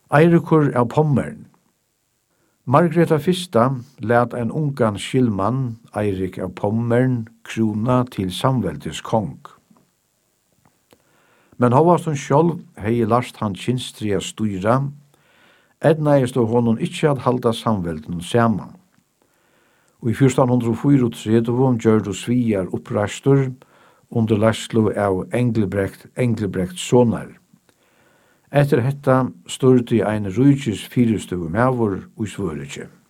Eirikur av Pommern. Margreta Fyrsta lät en ungan skilmann, Eirik av Pommern, krona til samveldis kong. Men hovast hon sjálv hei last han kynstria stýra, ednaðist og honom ikkje at halda samveldin saman. Og i 1434 gjørdu sviar upprastur under Laslo av Engelbrekt sonar. Etter hetta styrti ein rujis fyrirstugu mævur og svørikje.